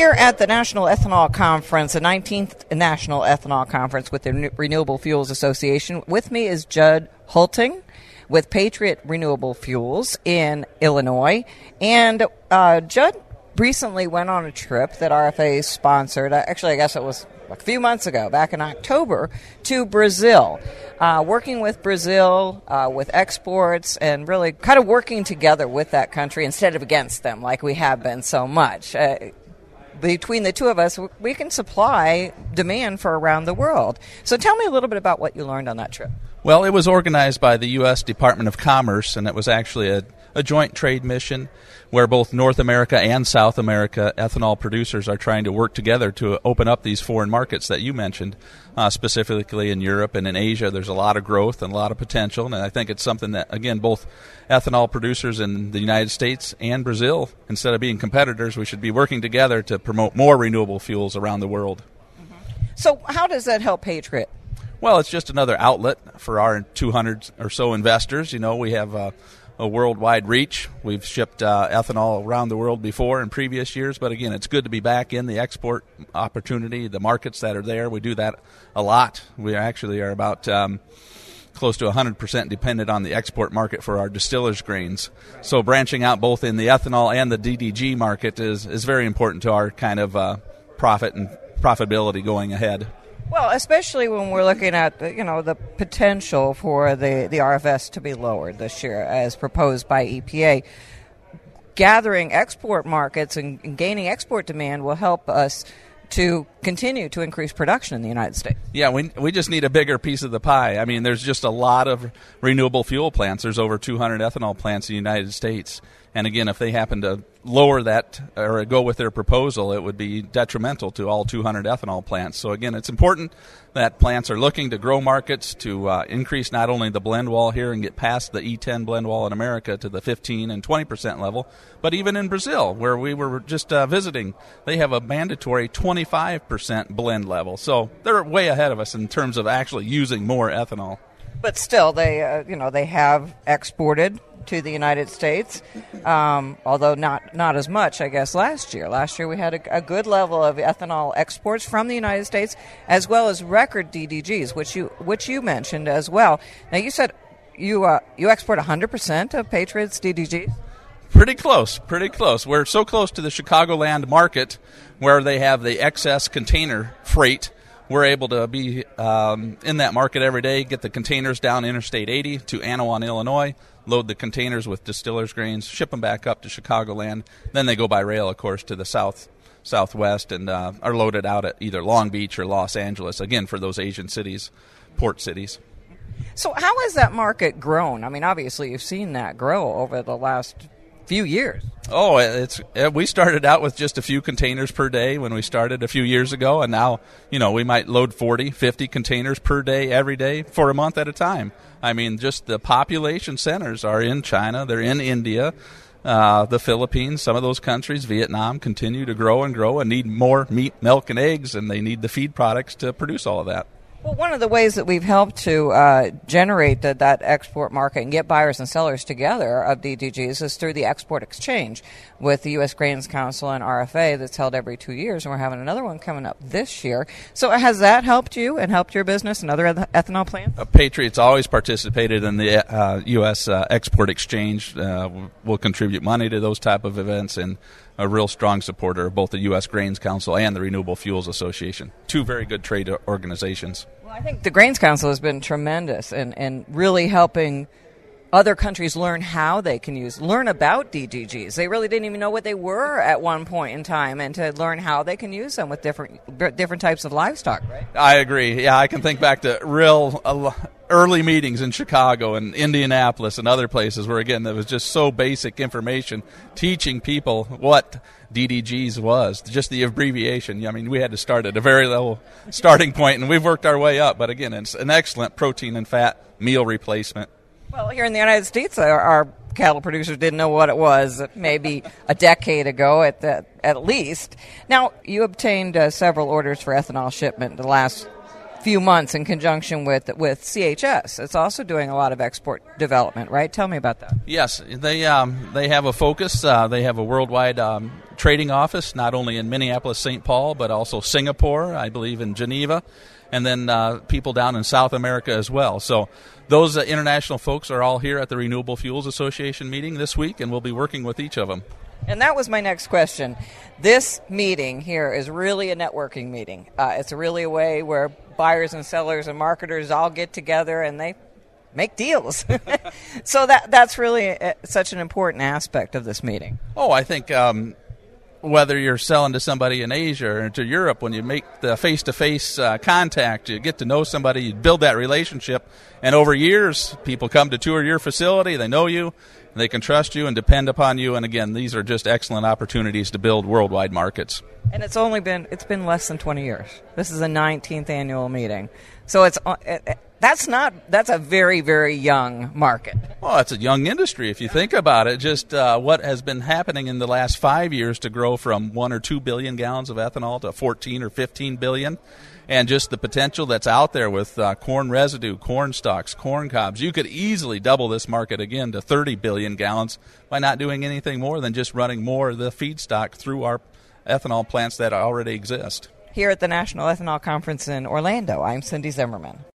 here at the National Ethanol Conference, the 19th National Ethanol Conference with the Renewable Fuels Association. With me is Judd Hulting with Patriot Renewable Fuels in Illinois. And Judd recently went on a trip that RFA sponsored. Actually, I guess it was a few months ago, back in October, to Brazil. Working with Brazil, with exports, and really kind of working together with that country instead of against them like we have been so much. Between the two of us, we can supply demand for around the world. So tell me a little bit about what you learned on that trip. Well, it was organized by the U.S. Department of Commerce, and it was actually a joint trade mission where both North America and South America ethanol producers are trying to work together to open up these foreign markets that you mentioned, specifically in Europe and in Asia. There's a lot of growth and a lot of potential, and I think it's something that, again, both ethanol producers in the United States and Brazil, instead of being competitors, we should be working together to promote more renewable fuels around the world. Mm-hmm. So how does that help Patriot? Well, it's just another outlet for our 200 or so investors. You know, we have a worldwide reach. We've shipped ethanol around the world before in previous years, but again, it's good to be back in the export opportunity, the markets that are there. We do that a lot. We actually are about close to 100% dependent on the export market for our distillers' grains. So branching out both in the ethanol and the DDG market is very important to our kind of profit and profitability going ahead. Well, especially when we're looking at the potential for the RFS to be lowered this year as proposed by EPA. Gathering export markets and gaining export demand will help us to continue to increase production in the United States. Yeah, we just need a bigger piece of the pie. I mean, there's just a lot of renewable fuel plants. There's over 200 ethanol plants in the United States. And again, if they happen to lower that or go with their proposal, it would be detrimental to all 200 ethanol plants. So again, it's important that plants are looking to grow markets, to increase not only the blend wall here and get past the E10 blend wall in America to the 15 and 20% level, but even in Brazil, where we were just visiting, they have a mandatory 25% blend level. So they're way ahead of us in terms of actually using more ethanol. But still, they have exported to the United States, although not as much, I guess, last year. Last year we had a good level of ethanol exports from the United States, as well as record DDGs, which you mentioned as well. Now, you said you export 100% of Patriot's DDGs? Pretty close. We're so close to the Chicagoland market where they have the excess container freight. We're able to be in that market every day, get the containers down Interstate 80 to Anawan, Illinois, load the containers with distillers' grains, ship them back up to Chicagoland. Then they go by rail, of course, to the southwest and are loaded out at either Long Beach or Los Angeles, again, for those Asian cities, port cities. So how has that market grown? I mean, obviously you've seen that grow over the last few years. Oh, we started out with just a few containers per day when we started a few years ago, and now, we might load 40, 50 containers per day, every day, for a month at a time. I mean, just the population centers are in China, they're in India, the Philippines, some of those countries, Vietnam, continue to grow and need more meat, milk, and eggs, and they need the feed products to produce all of that. Well, one of the ways that we've helped to generate that export market and get buyers and sellers together of DDGs is through the Export Exchange with the U.S. Grains Council and RFA that's held every 2 years, and we're having another one coming up this year. So has that helped you and helped your business and other ethanol plants? Patriot's always participated in the U.S. Export Exchange. We'll contribute money to those type of events, and a real strong supporter of both the U.S. Grains Council and the Renewable Fuels Association, two very good trade organizations. Well, I think the Grains Council has been tremendous in really helping other countries learn how they can learn about DDGs. They really didn't even know what they were at one point in time, and to learn how they can use them with different types of livestock, right? I agree. Yeah, I can think back to real early meetings in Chicago and Indianapolis and other places where, again, there was just so basic information, teaching people what DDGs was, just the abbreviation. I mean, we had to start at a very low starting point, and we've worked our way up. But again, it's an excellent protein and fat meal replacement. Well, here in the United States, our cattle producers didn't know what it was maybe a decade ago at least. Now, you obtained several orders for ethanol shipment the last few months in conjunction with CHS. It's also doing a lot of export development, right? Tell me about that. Yes, they have a focus. They have a worldwide trading office, not only in Minneapolis, St. Paul, but also Singapore, I believe in Geneva, and then people down in South America as well. So those international folks are all here at the Renewable Fuels Association meeting this week, and we'll be working with each of them. And that was my next question. This meeting here is really a networking meeting. It's really a way where buyers and sellers and marketers all get together and they make deals. So that's really such an important aspect of this meeting. Oh, I think whether you're selling to somebody in Asia or to Europe, when you make the face-to-face contact, you get to know somebody, you build that relationship, and over years, people come to tour your facility, they know you, they can trust you and depend upon you, and again, these are just excellent opportunities to build worldwide markets. And it's been less than 20 years. This is the 19th annual meeting. So that's a very, very young market. Well, it's a young industry if you think about it. Just what has been happening in the last 5 years to grow from 1 or 2 billion gallons of ethanol to 14 or 15 billion, and just the potential that's out there with corn residue, corn stalks, corn cobs. You could easily double this market again to 30 billion gallons by not doing anything more than just running more of the feedstock through our ethanol plants that already exist. Here at the National Ethanol Conference in Orlando, I'm Cindy Zimmerman.